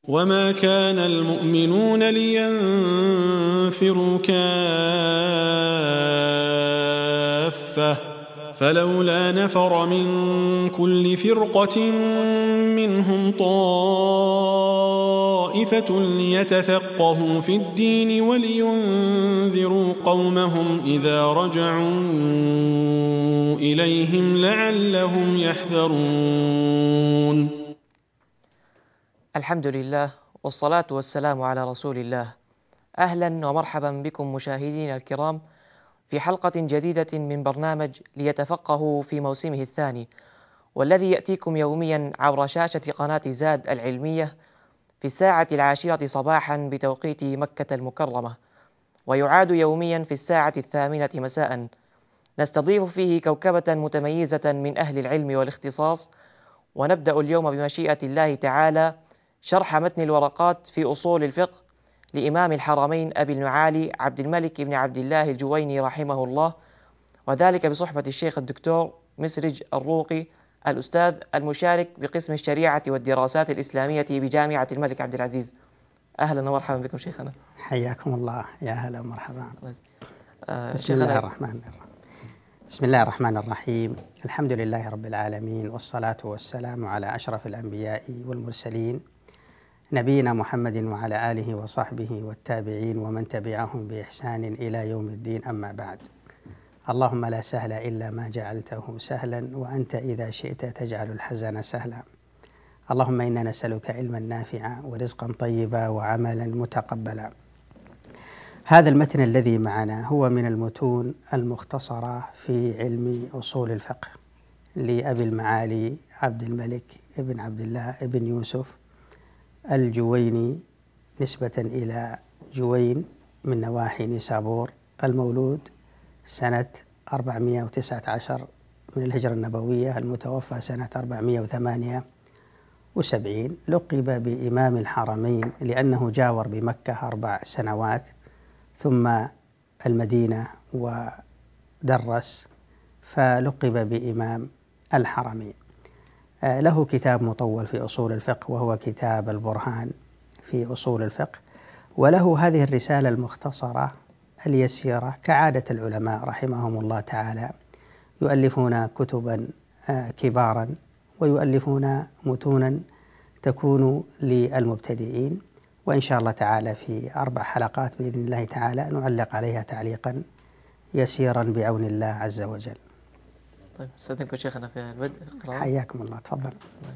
وما كان المؤمنون لينفروا كافة فلولا نفر من كل فرقة منهم طائفة ليتفقهوا في الدين ولينذروا قومهم إذا رجعوا إليهم لعلهم يحذرون. الحمد لله والصلاة والسلام على رسول الله. أهلا ومرحبا بكم مشاهدينا الكرام في حلقة جديدة من برنامج ليتفقهوا في موسمه الثاني، والذي يأتيكم يوميا عبر شاشة قناة زاد العلمية في الساعة 10 صباحا بتوقيت مكة المكرمة، ويعاد يوميا في الساعة 8 مساء. نستضيف فيه كوكبة متميزة من أهل العلم والاختصاص، ونبدأ اليوم بمشيئة الله تعالى شرح متن الورقات في أصول الفقه لإمام الحرمين أبي المعالي عبد الملك بن عبد الله الجويني رحمه الله، وذلك بصحبة الشيخ الدكتور مسرج الروقي الأستاذ المشارك بقسم الشريعة والدراسات الإسلامية بجامعة الملك عبد العزيز. أهلا ومرحبا بكم شيخنا. حياكم الله، يا هلا ومرحبا. بسم الله الرحمن الرحيم. الحمد لله رب العالمين، والصلاة والسلام على أشرف الأنبياء والمرسلين، نبينا محمد وعلى آله وصحبه والتابعين ومن تبعهم بإحسان إلى يوم الدين، أما بعد. اللهم لا سهل إلا ما جعلته سهلا، وأنت إذا شئت تجعل الحزن سهلا. اللهم إنا نسألك علما نافعا ورزقا طيبا وعملا متقبلا. هذا المتن الذي معنا هو من المتون المختصرة في علم أصول الفقه لأبي المعالي عبد الملك ابن عبد الله ابن يوسف الجويني، نسبة إلى جوين من نواحي نيسابور، المولود سنة 419 من الهجرة النبوية، المتوفى سنة 478. لقب بإمام الحرمين لأنه جاور بمكة 4 سنوات، ثم المدينة ودرس، فلقب بإمام الحرمين. له كتاب مطول في أصول الفقه وهو كتاب البرهان في أصول الفقه، وله هذه الرسالة المختصرة اليسيرة كعادة العلماء رحمهم الله تعالى، يؤلفون كتبا كبارا ويؤلفون متونا تكون للمبتدئين، وإن شاء الله تعالى في 4 حلقات بإذن الله تعالى نعلق عليها تعليقا يسيرا بعون الله عز وجل. طيب استاذنكم شيخنا في البدء. حياكم الله، تفضل.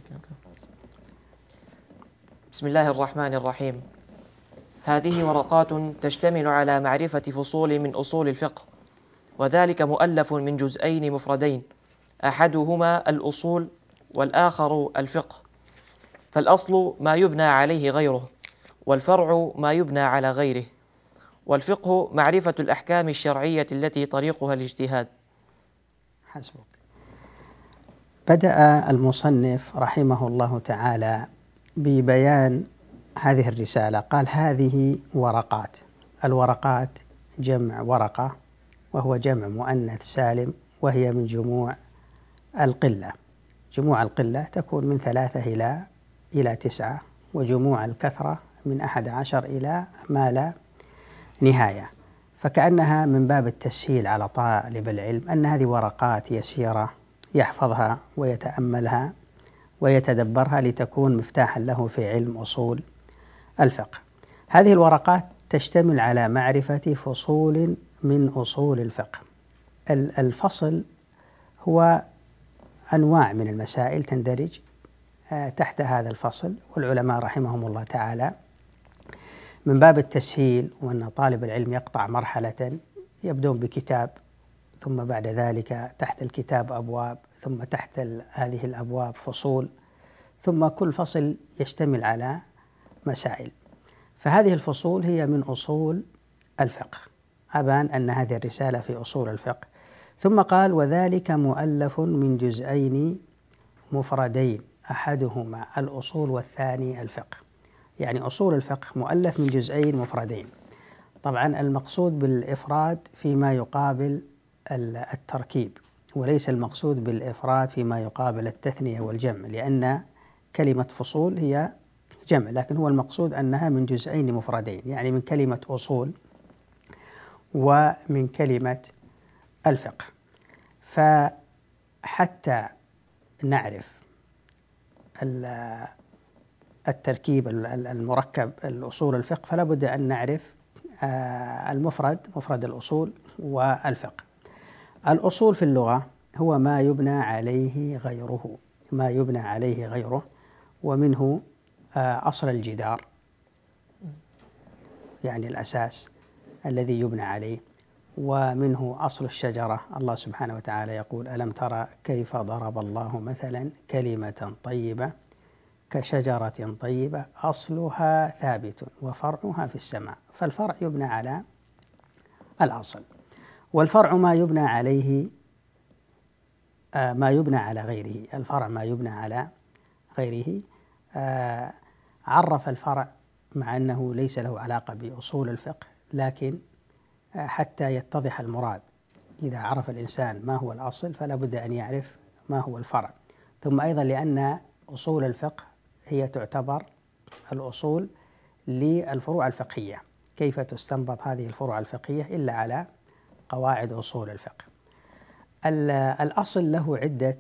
بسم الله الرحمن الرحيم. هذه ورقات تشتمل على معرفة فصول من أصول الفقه، وذلك مؤلف من جزئين مفردين، أحدهما الأصول والآخر الفقه. فالأصل ما يبنى عليه غيره، والفرع ما يبنى على غيره. والفقه معرفة الأحكام الشرعية التي طريقها الاجتهاد. حسبك. بدأ المصنف رحمه الله تعالى ببيان هذه الرسالة، قال هذه ورقات. الورقات جمع ورقة، وهو جمع مؤنث سالم، وهي من جموع القلة. جموع القلة تكون من 3 إلى 9، وجموع الكثرة من 11 إلى ما لا نهاية. فكأنها من باب التسهيل على طالب العلم أن هذه ورقات يسيرة يحفظها ويتأملها ويتدبرها لتكون مفتاحا له في علم أصول الفقه. هذه الورقات تشتمل على معرفة فصول من أصول الفقه. الفصل هو أنواع من المسائل تندرج تحت هذا الفصل، والعلماء رحمهم الله تعالى من باب التسهيل وأن طالب العلم يقطع مرحلة يبدون بكتاب، ثم بعد ذلك تحت الكتاب أبواب، ثم تحت هذه الأبواب فصول، ثم كل فصل يشتمل على مسائل. فهذه الفصول هي من أصول الفقه. أبان أن هذه الرسالة في أصول الفقه. ثم قال وذلك مؤلف من جزئين مفردين، أحدهما الأصول والثاني الفقه. يعني أصول الفقه مؤلف من جزئين مفردين. طبعا المقصود بالإفراد فيما يقابل التركيب، وليس المقصود بالإفراد فيما يقابل التثنية والجمع، لأن كلمة فصول هي جمع، لكن هو المقصود أنها من جزئين مفردين، يعني من كلمة أصول ومن كلمة الفقه. فحتى نعرف التركيب المركب الأصول الفقه فلا بد أن نعرف مفرد الأصول والفقه. الأصول في اللغة هو ما يبنى عليه غيره، ومنه أصل الجدار، يعني الأساس الذي يبنى عليه، ومنه أصل الشجرة. الله سبحانه وتعالى يقول: ألم ترى كيف ضرب الله مثلا كلمة طيبة كشجرة طيبة أصلها ثابت وفرعها في السماء. فالفرع يبنى على الأصل، والفرع ما يبنى عليه ما يبنى على غيره. الفرع ما يبنى على غيره. عرف الفرع مع أنه ليس له علاقة بأصول الفقه، لكن حتى يتضح المراد، إذا عرف الإنسان ما هو الأصل فلا بد أن يعرف ما هو الفرع. ثم أيضا لأن أصول الفقه هي تعتبر الأصول للفروع الفقهية، كيف تستنبط هذه الفروع الفقهية إلا على قواعد أصول الفقه. الأصل له عدة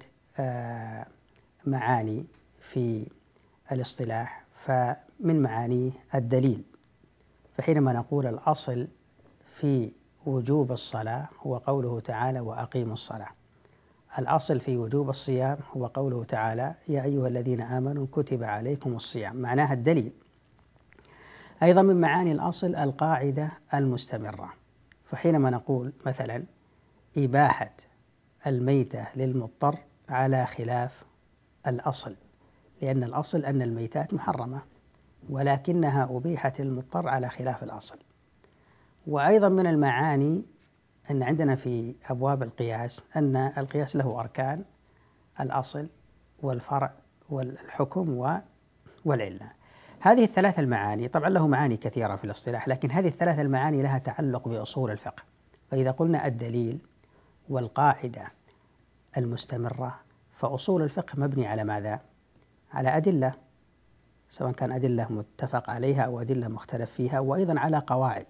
معاني في الاصطلاح، فمن معانيه الدليل. فحينما نقول الأصل في وجوب الصلاة هو قوله تعالى: وأقيموا الصلاة. الأصل في وجوب الصيام هو قوله تعالى: يا أيها الذين آمنوا كتب عليكم الصيام، معناها الدليل. أيضا من معاني الأصل القاعدة المستمرة. فحينما نقول مثلا إباحة الميتة للمضطر على خلاف الأصل، لأن الأصل أن الميتات محرمة، ولكنها أبيحت للمضطر على خلاف الأصل. وأيضا من المعاني أن عندنا في أبواب القياس أن القياس له أركان: الأصل والفرع والحكم والعلة. هذه الثلاث المعاني طبعا له معاني كثيرة في الاصطلاح، لكن هذه الثلاث المعاني لها تعلق بأصول الفقه. فإذا قلنا الدليل والقاعدة المستمرة، فأصول الفقه مبني على ماذا؟ على أدلة، سواء كان أدلة متفق عليها أو أدلة مختلف فيها، وأيضا على قواعد.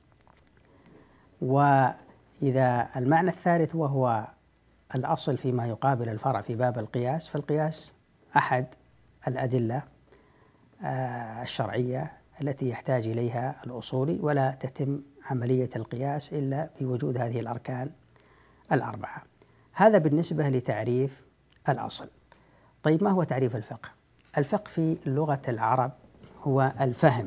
وإذا المعنى الثالث وهو الأصل فيما يقابل الفرع في باب القياس، فالقياس أحد الأدلة الشرعية التي يحتاج إليها الأصولي، ولا تتم عملية القياس إلا بوجود هذه الأركان الأربعة. هذا بالنسبة لتعريف الأصل. طيب، ما هو تعريف الفقه؟ الفقه في لغة العرب هو الفهم.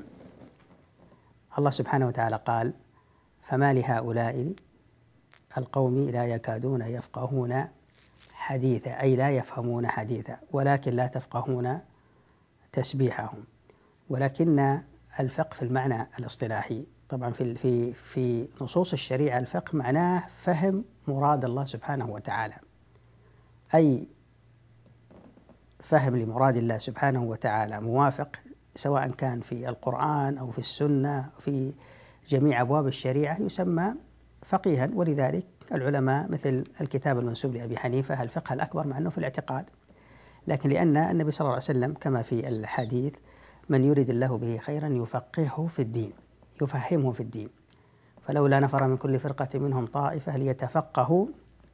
الله سبحانه وتعالى قال: فما لهؤلاء القوم لا يكادون يفقهون حديثا، أي لا يفهمون حديثا، ولكن لا تفقهون تسبيحهم. ولكن الفقه في المعنى الاصطلاحي طبعا في نصوص الشريعة، الفقه معناه فهم مراد الله سبحانه وتعالى، أي فهم لمراد الله سبحانه وتعالى موافق، سواء كان في القرآن أو في السنة في جميع أبواب الشريعة، يسمى فقيها. ولذلك العلماء مثل الكتاب المنسوب لأبي حنيفة الفقه الأكبر، مع أنه في الاعتقاد، لكن لأن النبي صلى الله عليه وسلم كما في الحديث: من يريد الله به خيرا يفقهه في الدين، يفهمه في الدين. فلولا نفر من كل فرقة منهم طائفة ليتفقهوا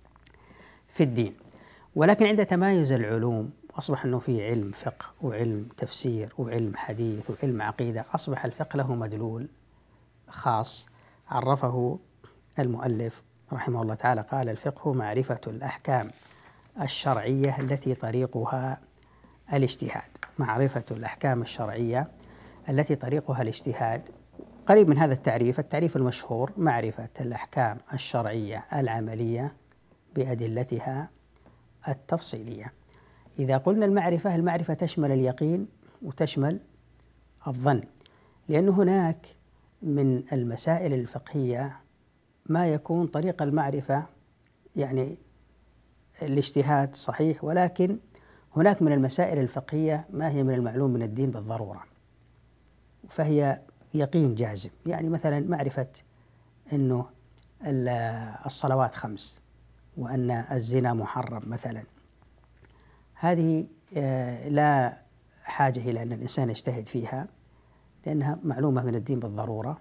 في الدين. ولكن عند تمايز العلوم أصبح أنه في علم فقه وعلم تفسير وعلم حديث وعلم عقيدة، أصبح الفقه له مدلول خاص عرفه المؤلف رحمه الله تعالى، قال: الفقه معرفة الأحكام الشرعية التي طريقها الاجتهاد. معرفة الأحكام الشرعية التي طريقها الاجتهاد قريب من هذا التعريف. التعريف المشهور: معرفة الأحكام الشرعية العملية بأدلتها التفصيلية. إذا قلنا المعرفة تشمل اليقين وتشمل الظن، لأن هناك من المسائل الفقهية ما يكون طريق المعرفة يعني الاجتهاد صحيح، ولكن هناك من المسائل الفقهية ما هي من المعلوم من الدين بالضرورة، فهي يقين جازم. يعني مثلا معرفة أنه الصلوات 5 وأن الزنا محرم مثلا، هذه لا حاجة إلى أن الإنسان يجتهد فيها، لأنها معلومة من الدين بالضرورة،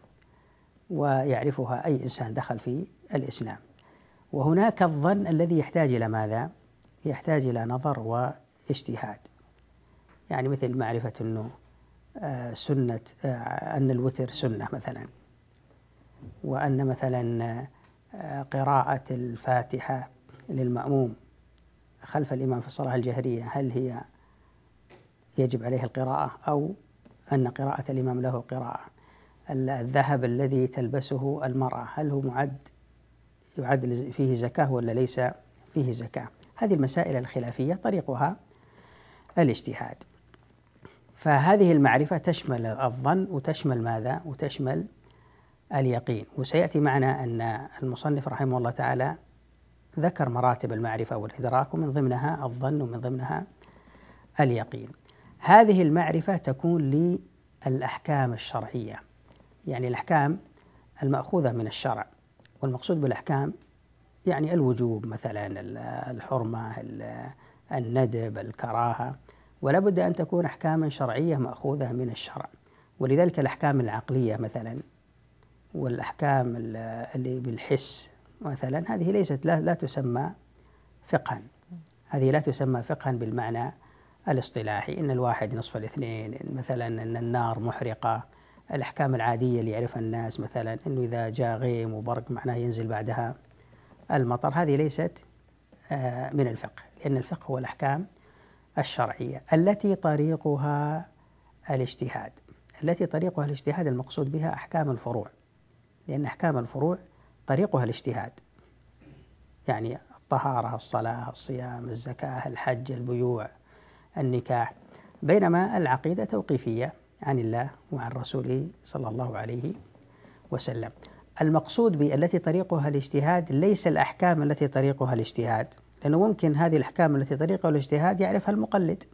ويعرفها أي إنسان دخل في الإسلام. وهناك الظن الذي يحتاج إلى ماذا؟ يحتاج إلى نظر واجتهاد، يعني مثل معرفة أنه سنة أن الوتر سنة مثلا، وأن مثلا قراءة الفاتحة للمأموم خلف الإمام في الصلاة الجهرية هل هي يجب عليه القراءة، أو أن قراءة الإمام له قراءة. الذهب الذي تلبسه المرأة هل هو يعد فيه زكاة ولا ليس فيه زكاة؟ هذه المسائل الخلافية طريقها الاجتهاد. فهذه المعرفة تشمل الظن وتشمل ماذا؟ وتشمل اليقين. وسيأتي معنا أن المصنف رحمه الله تعالى ذكر مراتب المعرفة والإدراك، ومن ضمنها الظن ومن ضمنها اليقين. هذه المعرفة تكون للأحكام الشرعية، يعني الأحكام المأخوذة من الشرع. والمقصود بالأحكام يعني الوجوب مثلا، الحرمة، الندب، الكراهة، ولا بد أن تكون أحكاما شرعية مأخوذة من الشرع. ولذلك الأحكام العقلية مثلا والأحكام اللي بالحس مثلا هذه ليست لا تسمى فقها. هذه لا تسمى فقها بالمعنى الاصطلاحي، إن الواحد نصف الاثنين، مثلا أن النار محرقة. الأحكام العادية اللي يعرفها الناس مثلا أنه إذا جاء غيم وبرق معناه ينزل بعدها المطر، هذه ليست من الفقه، لأن الفقه هو الأحكام الشرعية التي طريقها الاجتهاد. التي طريقها الاجتهاد المقصود بها أحكام الفروع، لأن أحكام الفروع طريقها الاجتهاد، يعني الطهارة، الصلاة، الصيام، الزكاة، الحج، البيوع، النكاح. بينما العقيدة توقيفية عن الله وعن رسوله صلى الله عليه وسلم. المقصود بالتي طريقها الاجتهاد ليس الأحكام التي طريقها الاجتهاد، لأنه ممكن هذه الأحكام التي طريقها الاجتهاد يعرفها المقلد،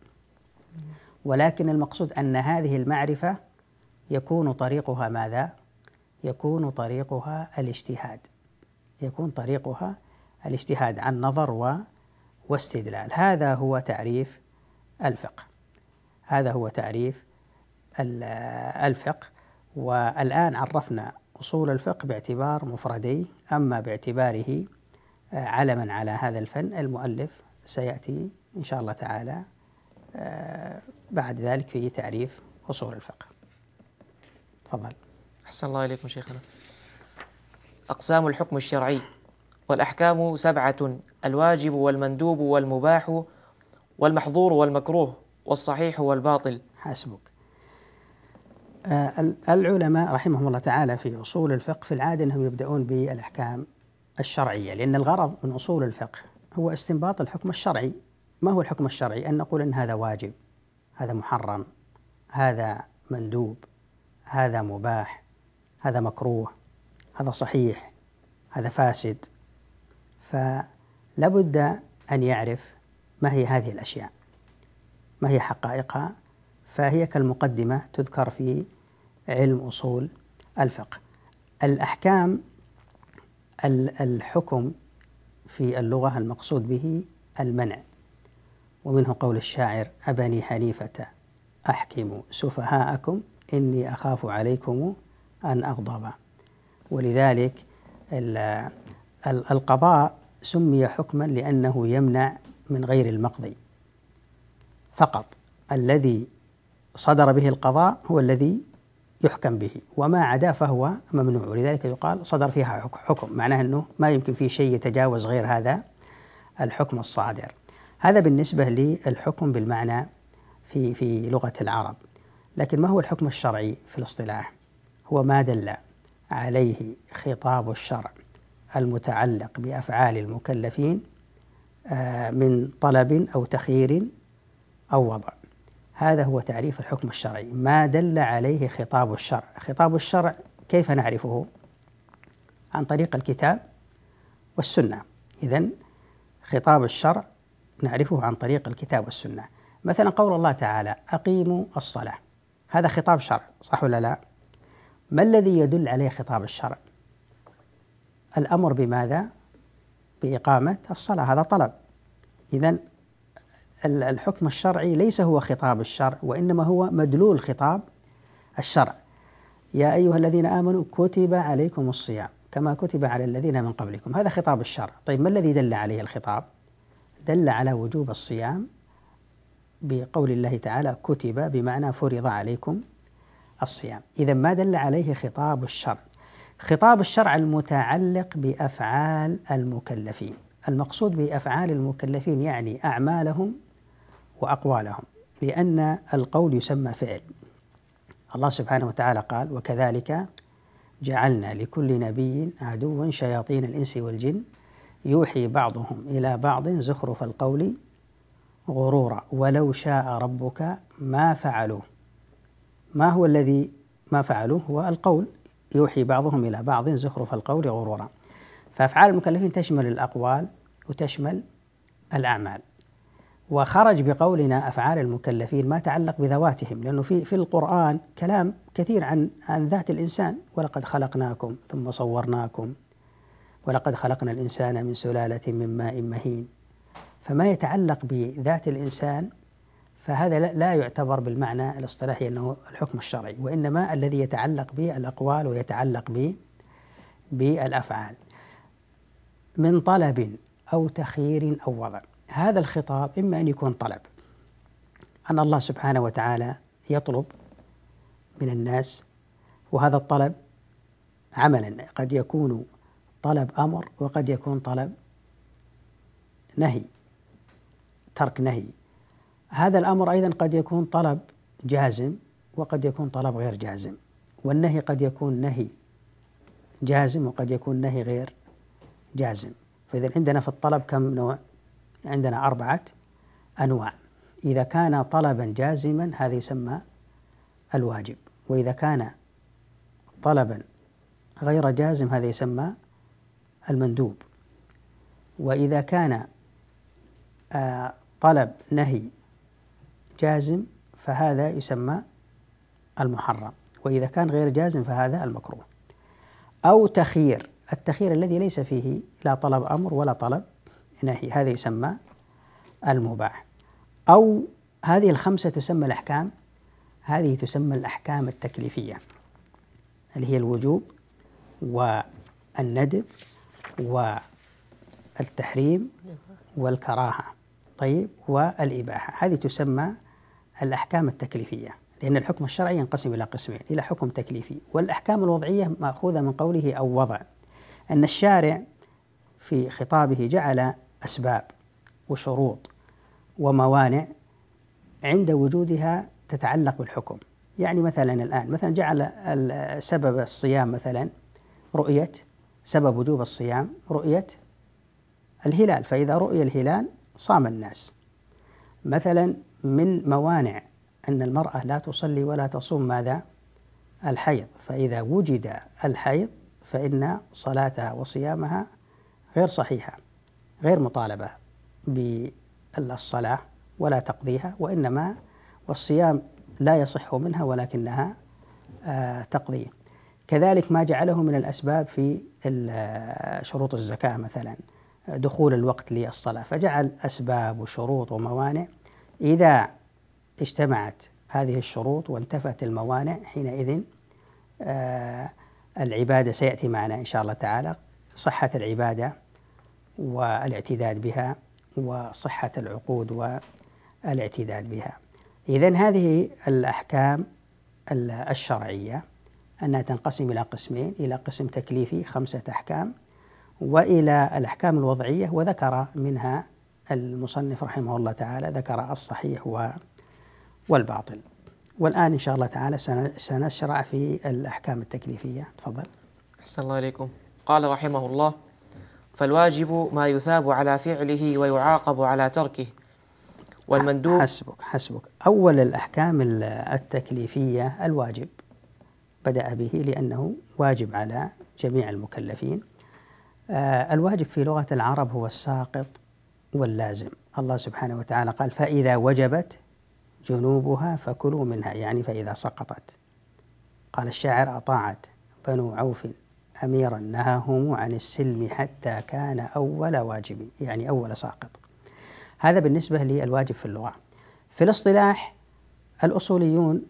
ولكن المقصود أن هذه المعرفة يكون طريقها ماذا؟ يكون طريقها الاجتهاد، يكون طريقها الاجتهاد عن نظر واستدلال. هذا هو تعريف الفقه، هذا هو تعريف الفقه. والآن عرفنا أصول الفقه باعتبار مفردي، أما باعتباره علما على هذا الفن المؤلف سيأتي إن شاء الله تعالى بعد ذلك في تعريف أصول الفقه. تفضل. أحسن الله إليكم شيخنا. أقسام الحكم الشرعي: والأحكام 7: الواجب والمندوب والمباح والمحظور والمكروه والصحيح والباطل. حسبك. العلماء رحمهم الله تعالى في أصول الفقه في العادة أنهم يبدأون بالأحكام الشرعية، لأن الغرض من أصول الفقه هو استنباط الحكم الشرعي. ما هو الحكم الشرعي؟ أن نقول أن هذا واجب، هذا محرم، هذا مندوب، هذا مباح، هذا مكروه، هذا صحيح، هذا فاسد. فلابد أن يعرف ما هي هذه الأشياء، ما هي حقائقها، فهي كالمقدمة تذكر في علم أصول الفقه. الأحكام، الحكم في اللغة المقصود به المنع، ومنه قول الشاعر: أبني حنيفة أحكموا سفهاءكم إني أخاف عليكم أن أغضب. ولذلك القضاء سمي حكما لأنه يمنع من غير المقضي فقط. الذي صدر به القضاء هو الذي يحكم به، وما عدا فهو ممنوع. ولذلك يقال صدر فيها حكم، معناه أنه ما يمكن فيه شيء يتجاوز غير هذا الحكم الصادر. هذا بالنسبة للحكم بالمعنى في لغة العرب. لكن ما هو الحكم الشرعي في الاصطلاح؟ هو ما دل عليه خطاب الشرع المتعلق بأفعال المكلفين من طلب أو تخيير أو وضع. هذا هو تعريف الحكم الشرعي، ما دل عليه خطاب الشرع. خطاب الشرع كيف نعرفه؟ عن طريق الكتاب والسنة. إذن خطاب الشرع نعرفه عن طريق الكتاب والسنة. مثلا قول الله تعالى: أقيموا الصلاة، هذا خطاب شرع، صح ولا لا؟ ما الذي يدل عليه خطاب الشرع؟ الأمر بماذا؟ بإقامة الصلاة، هذا طلب. إذن الحكم الشرعي ليس هو خطاب الشرع، وإنما هو مدلول خطاب الشرع. يا أيها الذين آمنوا كتب عليكم الصيام كما كتب على الذين من قبلكم، هذا خطاب الشرع. طيب ما الذي دل عليه الخطاب؟ دل على وجوب الصيام بقول الله تعالى كتب بمعنى فرض عليكم الصيام. إذا ما دل عليه خطاب الشرع. خطاب الشرع المتعلق بأفعال المكلفين. المقصود بأفعال المكلفين يعني أعمالهم وأقوالهم، لأن القول يسمى فعل. الله سبحانه وتعالى قال وكذلك جعلنا لكل نبي عدوا شياطين الإنس والجن يوحي بعضهم إلى بعض زخرف القول غرورا ولو شاء ربك ما فعلوه. ما هو الذي ما فعلوه؟ هو القول، يوحي بعضهم إلى بعض زخرف القول غرورا. فأفعال المكلفين تشمل الأقوال وتشمل الأعمال. وخرج بقولنا أفعال المكلفين ما تعلق بذواتهم، لأنه في القرآن كلام كثير عن ذات الإنسان، ولقد خلقناكم ثم صورناكم ولقد خلقنا الإنسان من سلالة من ماء مهين. فما يتعلق بذات الإنسان فهذا لا يعتبر بالمعنى الاصطلاحي أنه الحكم الشرعي، وإنما الذي يتعلق بالأقوال ويتعلق بالأفعال من طلب أو تخيير أو وضع. هذا الخطاب إما أن يكون طلب، أن الله سبحانه وتعالى يطلب من الناس، وهذا الطلب عملا قد يكون طلب أمر وقد يكون طلب نهي، ترك نهي. هذا الأمر أيضا قد يكون طلب جازم وقد يكون طلب غير جازم، والنهي قد يكون نهي جازم وقد يكون نهي غير جازم. فإذا عندنا في الطلب كم نوع؟ عندنا 4 أنواع. إذا كان طلبا جازما هذا يسمى الواجب، وإذا كان طلبا غير جازم هذا يسمى المندوب، وإذا كان طلب نهي جازم فهذا يسمى المحرم، وإذا كان غير جازم فهذا المكروه. أو تخيير، التخيير الذي ليس فيه لا طلب أمر ولا طلب نهي، هذا يسمى المباح. أو هذه ال5 تسمى الأحكام، هذه تسمى الأحكام التكليفية اللي هي الوجوب والندب والتحريم والكراهة، طيب، والإباحة. هذه تسمى الأحكام التكليفية، لأن الحكم الشرعي ينقسم إلى قسمين، إلى حكم تكليفي والأحكام الوضعية مأخوذة من قوله أو وضع، أن الشارع في خطابه جعل أسباب وشروط وموانع عند وجودها تتعلق بالحكم. يعني مثلا الآن مثلا جعل سبب الصيام مثلا رؤية، سبب وجوب الصيام رؤية الهلال، فإذا رؤي الهلال صام الناس. مثلا من موانع أن المرأة لا تصلي ولا تصوم ماذا؟ الحيض، فإذا وجد الحيض فإن صلاتها وصيامها غير صحيحة، غير مطالبة بالصلاة ولا تقضيها، وإنما والصيام لا يصح منها ولكنها تقضيه. كذلك ما جعله من الأسباب في شروط الزكاة مثلا دخول الوقت للصلاة، فجعل أسباب وشروط وموانع، إذا اجتمعت هذه الشروط وانتفت الموانع حينئذ العبادة سيأتي معنا إن شاء الله تعالى، صحة العبادة والاعتداد بها وصحة العقود والاعتداد بها. إذن هذه الأحكام الشرعية أنها تنقسم إلى قسمين، إلى قسم تكليفي 5 أحكام، وإلى الأحكام الوضعية، وذكر منها المصنف رحمه الله تعالى ذكر الصحيح والباطل. والآن إن شاء الله تعالى سنشرع في الأحكام التكليفية. تفضل. أحسن الله إليكم. قال رحمه الله: فالواجب ما يثاب على فعله ويعاقب على تركه، والمندوب. حسبك. أول الأحكام التكليفية الواجب، بدأ به لأنه واجب على جميع المكلفين. الواجب في لغة العرب هو الساقط واللازم. الله سبحانه وتعالى قال: فإذا وجبت جنوبها فكلوا منها، يعني فإذا سقطت. قال الشاعر: أطاعت بنو عوف أميرا نهاهم عن السلم حتى كان أول واجب، يعني أول ساقط. هذا بالنسبة للواجب في اللغة. في الاصطلاح الأصوليون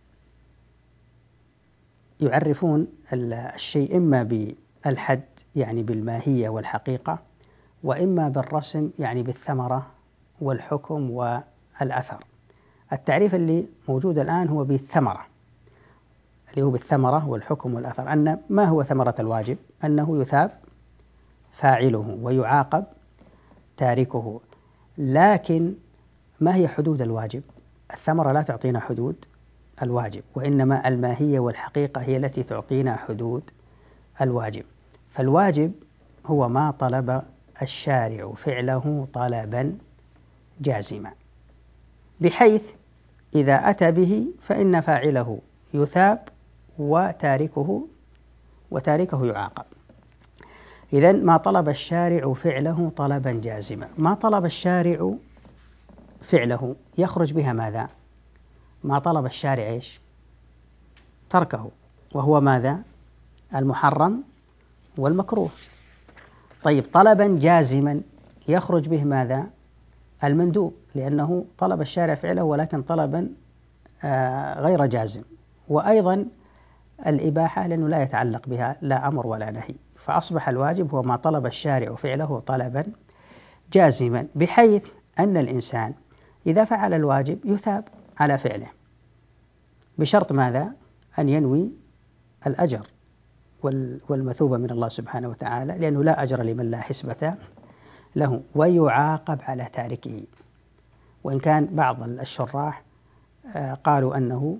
يعرفون الشيء إما بالحد يعني بالماهية والحقيقة، وإما بالرسم يعني بالثمرة والحكم والأثر. التعريف اللي موجود الآن هو بالثمرة، اللي هو بالثمرة والحكم والأثر. أن ما هو ثمرة الواجب؟ أنه يثاب فاعله ويعاقب تاركه. لكن ما هي حدود الواجب؟ الثمرة لا تعطينا حدود الواجب، وإنما الماهية والحقيقة هي التي تعطينا حدود الواجب. فالواجب هو ما طلب الشارع فعله طلبا جازما، بحيث إذا أتى به فإن فاعله يثاب وتاركه يعاقب. إذن ما طلب الشارع فعله طلبا جازما. ما طلب الشارع فعله يخرج بها ماذا؟ ما طلب الشارع إيش؟ تركه، وهو ماذا؟ المحرم والمكروه. طيب طلبا جازما يخرج به ماذا؟ المندوب، لأنه طلب الشارع فعله ولكن طلبا غير جازم. وأيضا الإباحة لأنه لا يتعلق بها لا أمر ولا نهي، فأصبح الواجب هو ما طلب الشارع فعله طلبا جازما، بحيث أن الإنسان إذا فعل الواجب يثاب على فعله، بشرط ماذا؟ أن ينوي الأجر والمثوبة من الله سبحانه وتعالى، لأنه لا أجر لمن لا حسبة له، ويعاقب على تاركه. وإن كان بعض الشراح قالوا أنه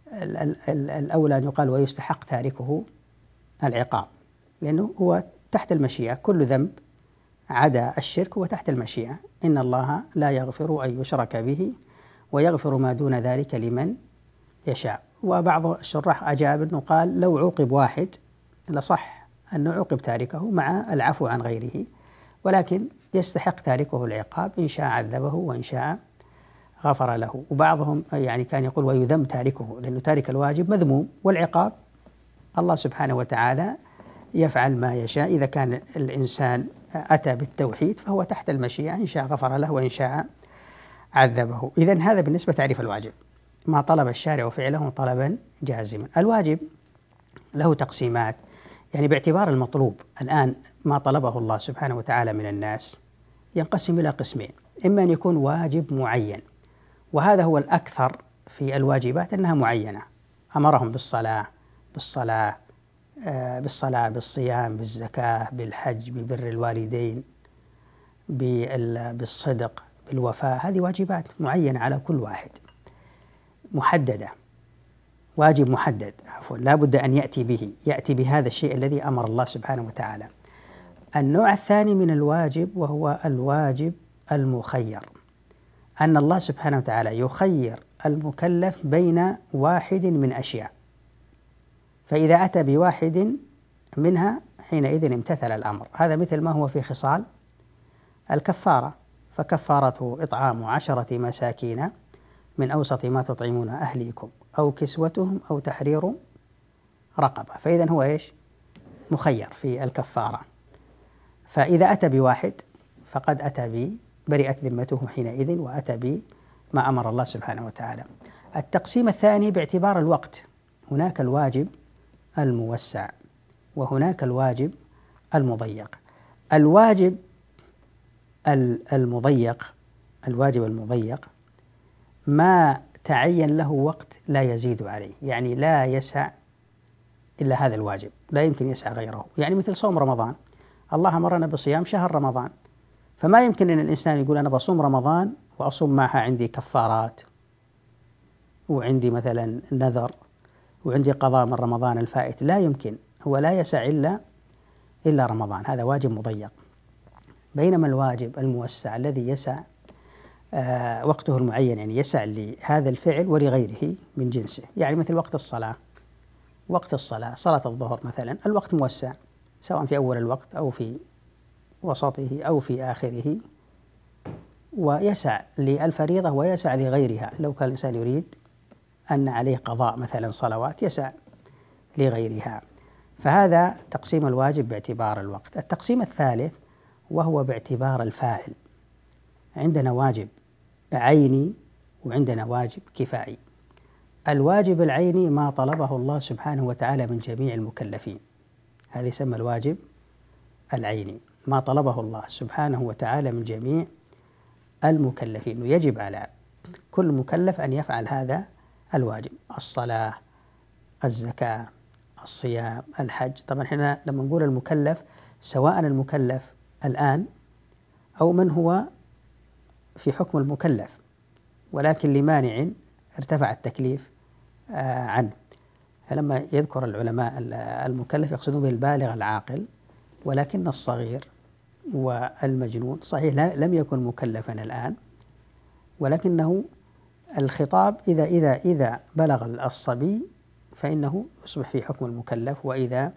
الأولى أن يقال ويستحق تاركه العقاب، لأنه هو تحت المشيئة. كل ذنب عدا الشرك هو تحت المشيئة. إن الله لا يغفر أن يشرك به ويغفر ما دون ذلك لمن يشاء. وبعض الشراح أجاب أنه قال لو عوقب واحد لصح أن يعوقب تاركه مع العفو عن غيره، ولكن يستحق تاركه العقاب، إن شاء عذبه وإن شاء غفر له. وبعضهم يعني كان يقول ويذم تاركه، لأنه تارك الواجب مذموم، والعقاب الله سبحانه وتعالى يفعل ما يشاء. إذا كان الإنسان أتى بالتوحيد فهو تحت المشيئة، إن شاء غفر له وإن شاء عذبه. إذن هذا بالنسبة تعريف الواجب، ما طلب الشارع فعله طلبا جازما. الواجب له تقسيمات، يعني باعتبار المطلوب. الآن ما طلبه الله سبحانه وتعالى من الناس ينقسم إلى قسمين: إما أن يكون واجب معين، وهذا هو الأكثر في الواجبات أنها معينة، أمرهم بالصلاة بالصيام، بالزكاة، بالحج، ببر الوالدين، بالصدق، بالوفاء. هذه واجبات معينة على كل واحد، محددة، واجب محدد لا بد أن يأتي بهذا الشيء الذي أمر الله سبحانه وتعالى. النوع الثاني من الواجب وهو الواجب المخير، أن الله سبحانه وتعالى يخير المكلف بين واحد من أشياء، فإذا أتى بواحد منها حينئذ امتثل الأمر. هذا مثل ما هو في خصال الكفارة، فكفارته إطعام 10 مساكين من أوسط ما تطعمون أهليكم أو كسوتهم أو تحرير رقبة. فإذا هو إيش؟ مخير في الكفارة. فإذا أتى بواحد فقد أتى برئت ذمته حينئذ، وأتى بما أمر الله سبحانه وتعالى. التقسيم الثاني باعتبار الوقت، هناك الواجب الموسع وهناك الواجب المضيق. الواجب المضيق ما تعين له وقت لا يزيد عليه، يعني لا يسع إلا هذا الواجب، لا يمكن يسع غيره. يعني مثل صوم رمضان، الله أمرنا بصيام شهر رمضان، فما يمكن أن الإنسان يقول أنا بصوم رمضان وأصوم معها عندي كفارات وعندي مثلا نذر وعندي قضاء من رمضان الفائت. لا يمكن، هو لا يسع إلا رمضان، هذا واجب مضيق. بينما الواجب الموسع الذي يسع وقته المعين، يعني يسع لهذا الفعل ولغيره من جنسه. يعني مثل وقت الصلاة، صلاة الظهر مثلا، الوقت موسع سواء في أول الوقت أو في وسطه أو في آخره، ويسع للفريضة ويسع لغيرها. لو كان الإنسان يريد أن عليه قضاء مثلا صلوات يسع لغيرها. فهذا تقسيم الواجب باعتبار الوقت. التقسيم الثالث وهو باعتبار الفاعل، عندنا واجب عيني وعندنا واجب كفائي. الواجب العيني ما طلبه الله سبحانه وتعالى من جميع المكلفين، هذا يسمى الواجب العيني، ما طلبه الله سبحانه وتعالى من جميع المكلفين، ويجب على كل مكلف أن يفعل هذا الواجب: الصلاة، الزكاة، الصيام، الحج. طبعا هنا لما نقول المكلف، سواء المكلف الآن أو من هو في حكم المكلف ولكن لمانع ارتفع التكليف عنه. فلما يذكر العلماء المكلف يقصدون به البالغ العاقل، ولكن الصغير والمجنون صحيح لم يكن مكلفا الآن، ولكنه الخطاب إذا بلغ الصبي فإنه يصبح في حكم المكلف، وإذا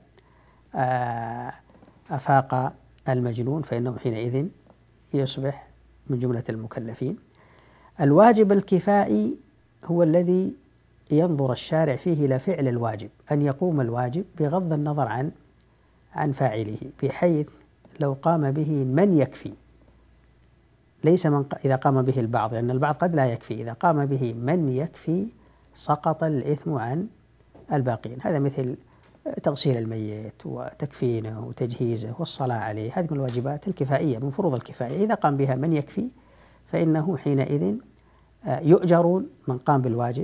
أفاق المجنون فإنه حينئذ يصبح من جملة المكلفين. الواجب الكفائي هو الذي ينظر الشارع فيه إلى فعل الواجب، أن يقوم الواجب بغض النظر عن فاعله، بحيث لو قام به من يكفي، ليس إذا قام به البعض، لأن البعض قد لا يكفي، إذا قام به من يكفي سقط الإثم عن الباقين. هذا مثل تغسيل الميت وتكفينه وتجهيزه والصلاة عليه، هذه من الواجبات الكفائية من فروض الكفاية، إذا قام بها من يكفي فإنه حينئذ يؤجر من قام بالواجب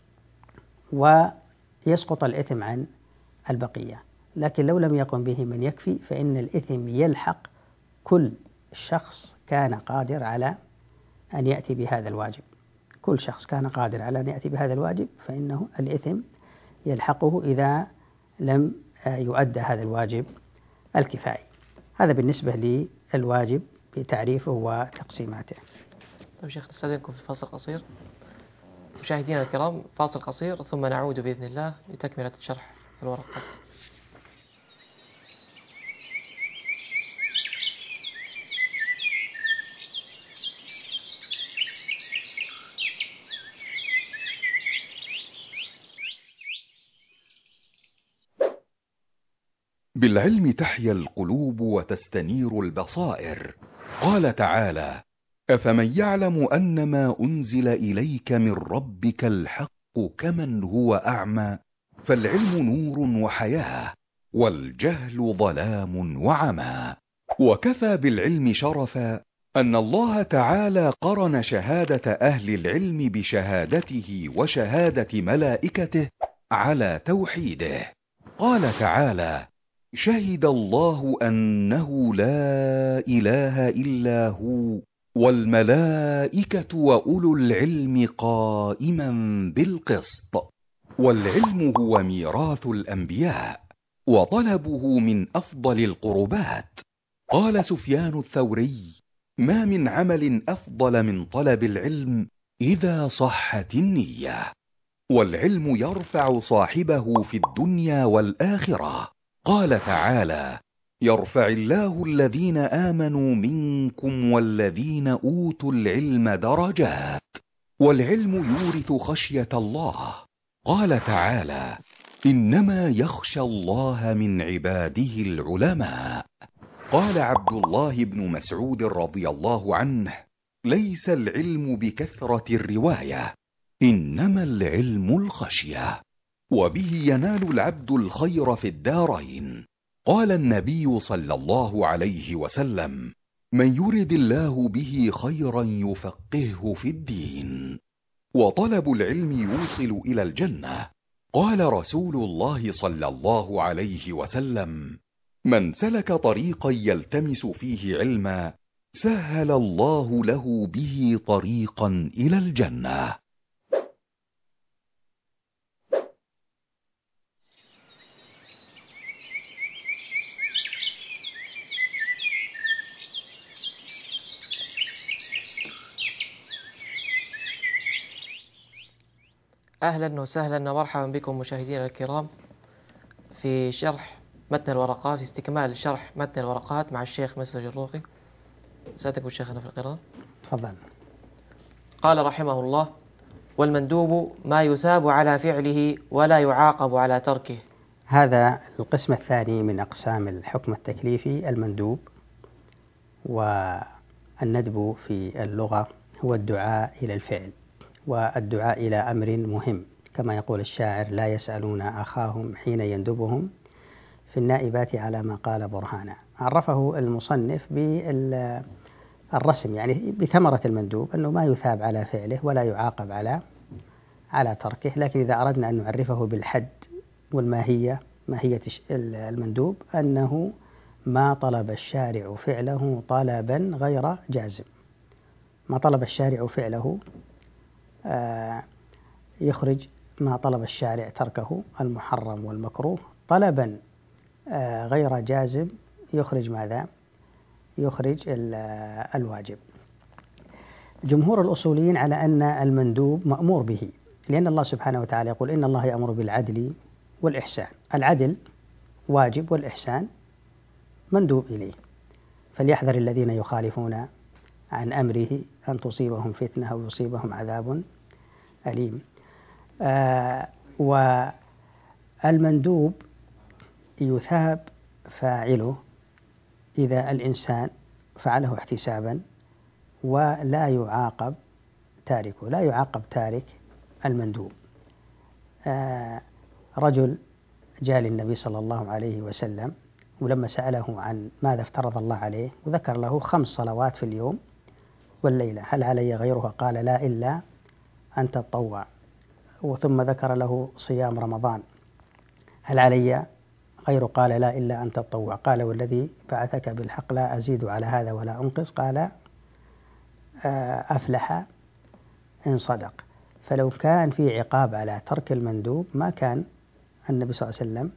ويسقط الإثم عن البقية. لكن لو لم يقم به من يكفي فإن الإثم يلحق كل شخص كان قادر على أن يأتي بهذا الواجب، كل شخص كان قادر على أن يأتي بهذا الواجب فإنه الإثم يلحقه إذا لم يؤدى هذا الواجب الكفائي. هذا بالنسبة للواجب بتعريفه وتقسيماته. طيب شيخ، نستأذنكم في فاصل قصير. مشاهدينا الكرام، فاصل قصير ثم نعود بإذن الله لتكملة شرح الورقات. بالعلم تحيا القلوب وتستنير البصائر. قال تعالى: أفمن يعلم أنما أنزل إليك من ربك الحق كمن هو أعمى؟ فالعلم نور وحياة، والجهل ظلام وعمى. وكفى بالعلم شرفا أن الله تعالى قرن شهادة أهل العلم بشهادته وشهادة ملائكته على توحيده. قال تعالى: شهد الله أنه لا إله إلا هو والملائكة وأولو العلم قائما بالقسط. والعلم هو ميراث الأنبياء، وطلبه من أفضل القربات. قال سفيان الثوري: ما من عمل أفضل من طلب العلم إذا صحت النية. والعلم يرفع صاحبه في الدنيا والآخرة. قال تعالى: يرفع الله الذين آمنوا منكم والذين أوتوا العلم درجات. والعلم يورث خشية الله. قال تعالى: إنما يخشى الله من عباده العلماء. قال عبد الله بن مسعود رضي الله عنه: ليس العلم بكثرة الرواية، إنما العلم الخشية. وبه ينال العبد الخير في الدارين. قال النبي صلى الله عليه وسلم: من يرد الله به خيرا يفقهه في الدين. وطلب العلم يوصل إلى الجنة. قال رسول الله صلى الله عليه وسلم: من سلك طريقا يلتمس فيه علما سهل الله له به طريقا إلى الجنة. أهلا وسهلا ومرحبا بكم مشاهدينا الكرام في شرح متن الورقات، في استكمال شرح متن الورقات مع الشيخ مسرج الروقي. سأتكم شيخنا في القراءة. تفضل. قال رحمه الله: والمندوب ما يثاب على فعله ولا يعاقب على تركه. هذا القسم الثاني من أقسام الحكم التكليفي، المندوب. الندب في اللغة هو الدعاء إلى الفعل، والدعاء إلى أمر مهم، كما يقول الشاعر: لا يسألون أخاهم حين يندبهم في النائبات على ما قال برهانا. عرفه المصنف بالرسم، يعني بثمرة المندوب، أنه ما يثاب على فعله ولا يعاقب على تركه. لكن إذا أردنا أن نعرفه بالحد والماهية، ماهية المندوب أنه ما طلب الشارع فعله طلبا غير جازم. ما طلب الشارع فعله يخرج ما طلب الشارع تركه المحرم والمكروه طلبا غير جازم، يخرج ماذا؟ يخرج الواجب. جمهور الأصوليين على أن المندوب مأمور به، لأن الله سبحانه وتعالى يقول: إن الله يأمر بالعدل والإحسان. العدل واجب والإحسان مندوب إليه، فليحذر الذين يخالفون عن أمره أن تصيبهم فتنة أو يصيبهم عذاب أليم. والمندوب يثاب فاعله إذا الإنسان فعله احتسابا، ولا يعاقب تاركه، لا يعاقب تارك المندوب. رجل جاء للنبي صلى الله عليه وسلم، ولما سأله عن ماذا افترض الله عليه وذكر له 5 صلوات في اليوم والليلة: هل علي غيرها؟ قال: لا، إلا أن تتطوع. وثم ذكر له صيام رمضان: هل علي غيره؟ قال: لا، إلا أن تتطوع. قال: والذي بعثك بالحق لا أزيد على هذا ولا أنقص. قال: أفلح إن صدق. فلو كان في عقاب على ترك المندوب ما كان النبي صلى الله عليه وسلم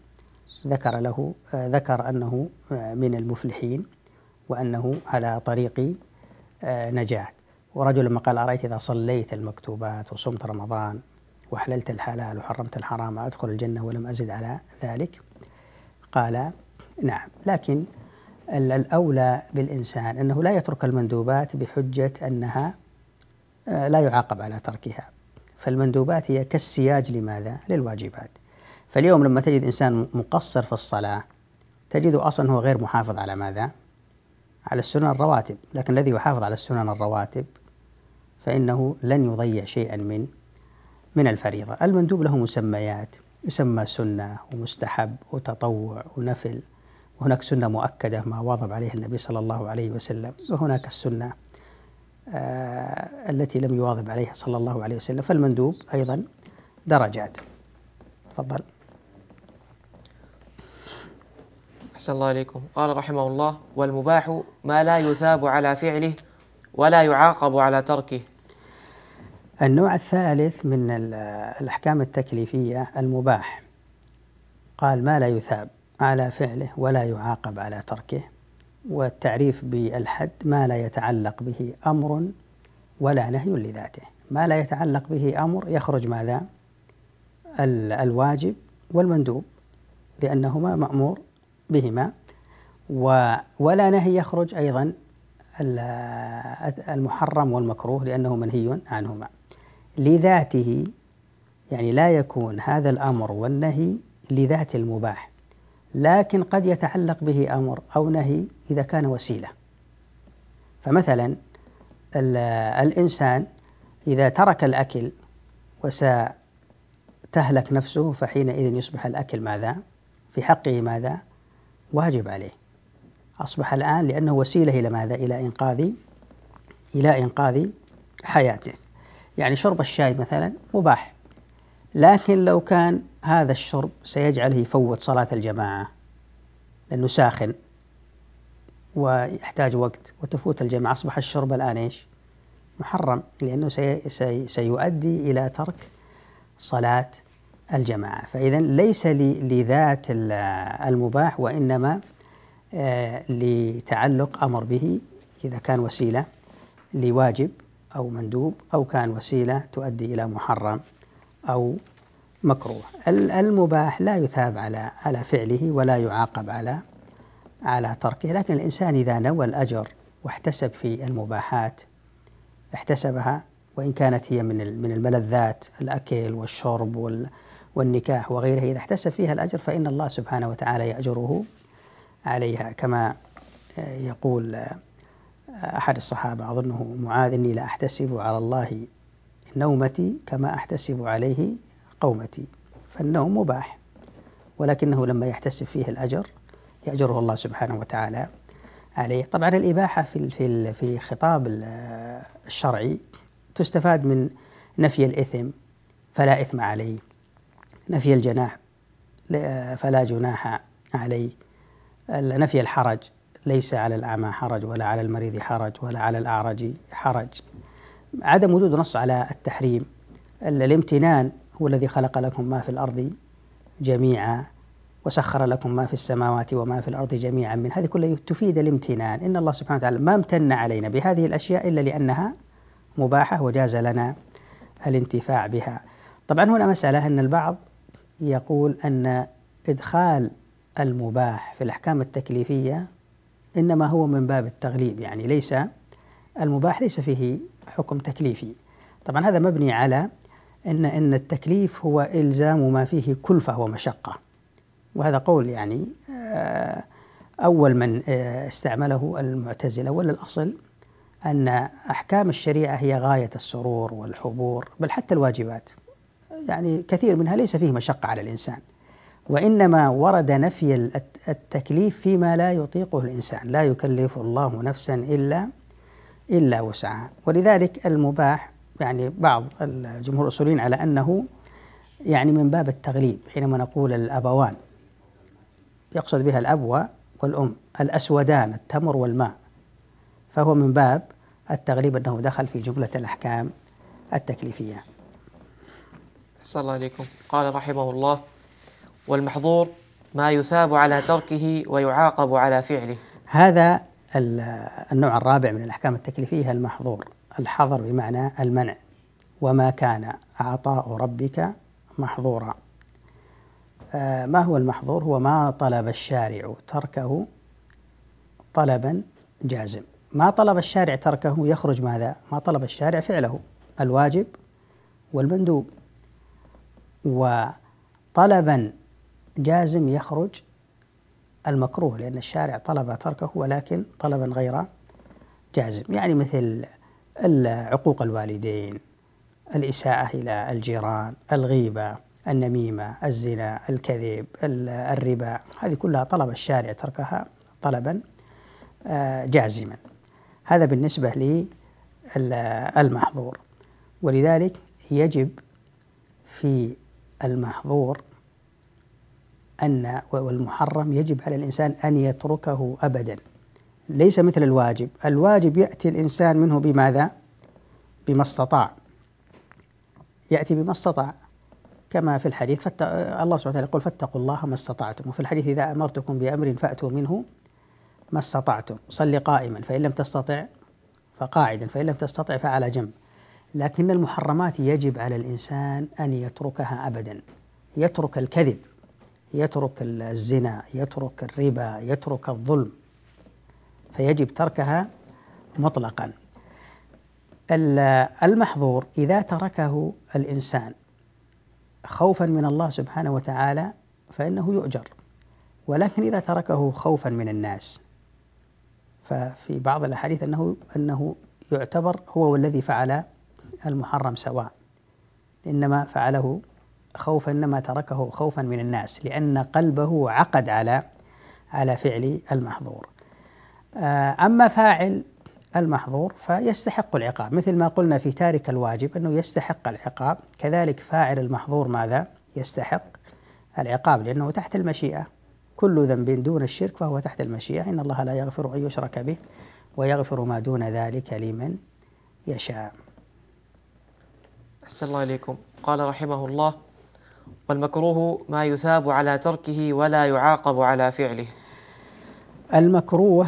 ذكر أنه من المفلحين وأنه على طريق نجاة. ورجل لما قال: أرأيت إذا صليت المكتوبات وصمت رمضان وحللت الحلال وحرمت الحرام أدخل الجنة ولم أزد على ذلك؟ قال: نعم. لكن الأولى بالإنسان أنه لا يترك المندوبات بحجة أنها لا يعاقب على تركها، فالمندوبات هي كالسياج لماذا؟ للواجبات. فاليوم لما تجد إنسان مقصر في الصلاة تجده أصلا هو غير محافظ على ماذا؟ على السنن الرواتب. لكن الذي يحافظ على السنن الرواتب فإنه لن يضيع شيئا من الفريضة. المندوب له مسميات، يسمى سنة ومستحب وتطوع ونفل، وهناك سنة مؤكدة ما واظب عليه النبي صلى الله عليه وسلم، وهناك السنة التي لم يواظب عليها صلى الله عليه وسلم. فالمندوب أيضا درجات. تفضل. أحسن الله إليكم. قال رحمه الله: والمباح ما لا يثاب على فعله ولا يعاقب على تركه. النوع الثالث من الأحكام التكليفية المباح، قال: ما لا يثاب على فعله ولا يعاقب على تركه. والتعريف بالحد: ما لا يتعلق به أمر ولا نهي لذاته. ما لا يتعلق به أمر يخرج ماذا؟ الواجب والمندوب، لأنهما مأمور بهما. ولا نهي يخرج أيضا المحرم والمكروه، لأنه منهي عنهما لذاته. يعني لا يكون هذا الأمر والنهي لذات المباح، لكن قد يتعلق به أمر أو نهي إذا كان وسيلة. فمثلا الإنسان إذا ترك الأكل وستهلك نفسه فحينئذ يصبح الأكل ماذا؟ في حقه ماذا؟ واجب عليه. أصبح الآن لأنه وسيلة إلى ماذا؟ إلى إنقاذ حياته. يعني شرب الشاي مثلا مباح، لكن لو كان هذا الشرب سيجعله يفوت صلاة الجماعة لأنه ساخن ويحتاج وقت وتفوت الجماعة، أصبح الشرب الآن إيش؟ محرم، لأنه سيؤدي إلى ترك صلاة الجماعة. فإذا ليس لذات المباح، وإنما لتعلق أمر به إذا كان وسيلة لواجب أو مندوب، أو كان وسيلة تؤدي إلى محرم أو مكروه. المباح لا يثاب على فعله ولا يعاقب على تركه. لكن الإنسان إذا نوى الأجر واحتسب في المباحات احتسبها، وإن كانت هي من الملذات، الأكل والشرب والنكاح وغيرها، إذا احتسب فيها الأجر فإن الله سبحانه وتعالى يأجره عليها، كما يقول أحد الصحابة أظنه معاذ: إني لا أحتسب على الله نومتي كما أحتسب عليه قومتي. فالنوم مباح، ولكنه لما يحتسب فيه الأجر يأجره الله سبحانه وتعالى عليه. طبعا الإباحة في خطاب الشرعي تستفاد من نفي الإثم فلا إثم عليه، نفي الجناح فلا جناح عليه، نفي الحرج ليس على الأعمى حرج ولا على المريض حرج ولا على الأعرج حرج، عدم وجود نص على التحريم، الامتنان هو الذي خلق لكم ما في الأرض جميعا وسخر لكم ما في السماوات وما في الأرض جميعا من، هذه كلها تفيد الامتنان. إن الله سبحانه وتعالى ما امتن علينا بهذه الأشياء إلا لأنها مباحة وجاز لنا الانتفاع بها. طبعا هنا مسألة أن البعض يقول أن إدخال المباح في الأحكام التكليفية إنما هو من باب التغليب، يعني ليس المباح ليس فيه حكم تكليفي. طبعا هذا مبني على أن التكليف هو إلزام ما فيه كلفة ومشقة، وهذا قول يعني أول من استعمله المعتزلة، ولا الأصل أن أحكام الشريعة هي غاية السرور والحبور، بل حتى الواجبات يعني كثير منها ليس فيه مشقة على الإنسان، وإنما ورد نفي التكليف فيما لا يطيقه الإنسان، لا يكلف الله نفسا إلا وسعها. ولذلك المباح يعني بعض الجمهور الأصوليين على أنه يعني من باب التغليب، حينما نقول الأبوان يقصد بها الأب والأم، الأسودان التمر والماء، فهو من باب التغليب أنه دخل في جملة الأحكام التكليفية. أحسن الله عليكم. قال رحمه الله: والمحظور ما يثاب على تركه ويعاقب على فعله. هذا النوع الرابع من الأحكام التكليفية المحظور. الحظر بمعنى المنع، وما كان عطاء ربك محظورا. ما هو المحظور؟ هو ما طلب الشارع تركه طلبا جازم. ما طلب الشارع تركه يخرج ماذا؟ ما طلب الشارع فعله، الواجب والمندوب. وطلبا جازم يخرج المكروه، لأن الشارع طلب تركه ولكن طلبا غير جازم، يعني مثل عقوق الوالدين، الإساءة إلى الجيران، الغيبة، النميمة، الزنا، الكذب، الربا، هذه كلها طلب الشارع تركها طلبا جازما. هذا بالنسبة للمحظور. ولذلك يجب في المحظور والمحرم يجب على الإنسان أن يتركه أبدا، ليس مثل الواجب. الواجب يأتي الإنسان منه بماذا؟ بما استطاع، يأتي بما استطاع، كما في الحديث الله سبحانه وتعالى يقول: فاتقوا الله ما استطعتم. وفي الحديث: إذا أمرتكم بأمر فأتوا منه ما استطعتم. صل قائما فإن لم تستطع فقاعدا، فإن لم تستطع فعلى جنب. لكن المحرمات يجب على الإنسان أن يتركها أبدا، يترك الكذب، يترك الزنا، يترك الربا، يترك الظلم، فيجب تركها مطلقا. المحظور إذا تركه الإنسان خوفا من الله سبحانه وتعالى فإنه يؤجر، ولكن إذا تركه خوفا من الناس ففي بعض الأحاديث أنه يعتبر هو والذي فعل المحرم سواء، إنما فعله خوفا، إنما تركه خوفا من الناس، لأن قلبه عقد على فعل المحظور. أما فاعل المحظور فيستحق العقاب، مثل ما قلنا في تارك الواجب أنه يستحق العقاب، كذلك فاعل المحظور ماذا؟ يستحق العقاب، لأنه تحت المشيئة. كل ذنب دون الشرك فهو تحت المشيئة، إن الله لا يغفر أن يشرك به ويغفر ما دون ذلك لمن يشاء. أحسن الله إليكم. قال رحمه الله: والمكروه ما يثاب على تركه ولا يعاقب على فعله. المكروه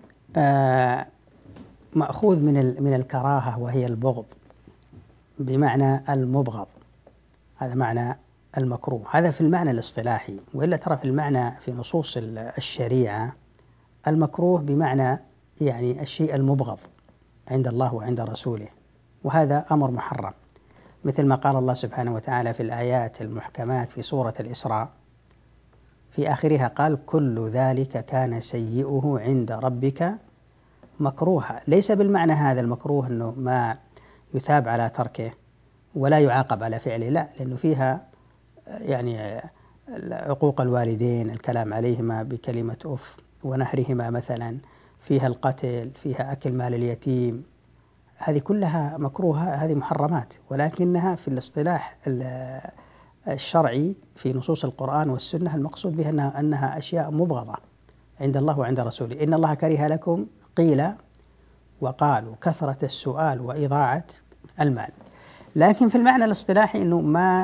مأخوذ من الكراهة، وهي البغض، بمعنى المبغض، هذا معنى المكروه. هذا في المعنى الاصطلاحي، وإلا ترى في المعنى في نصوص الشريعة المكروه بمعنى يعني الشيء المبغض عند الله وعند رسوله، وهذا أمر محرم، مثل ما قال الله سبحانه وتعالى في الآيات المحكمات في سورة الإسراء في آخرها قال: كل ذلك كان سيئه عند ربك مكروهة، ليس بالمعنى هذا المكروه أنه ما يثاب على تركه ولا يعاقب على فعله، لا، لأنه فيها يعني عقوق الوالدين، الكلام عليهما بكلمة أف ونهرهما مثلا، فيها القتل، فيها أكل مال اليتيم، هذه كلها مكروهة، هذه محرمات، ولكنها في الاصطلاح الشرعي في نصوص القرآن والسنة المقصود بها أنها أشياء مبغضة عند الله وعند رسوله. إن الله كره لكم قيل وقالوا كثرة السؤال وإضاعة المال. لكن في المعنى الاصطلاحي أنه ما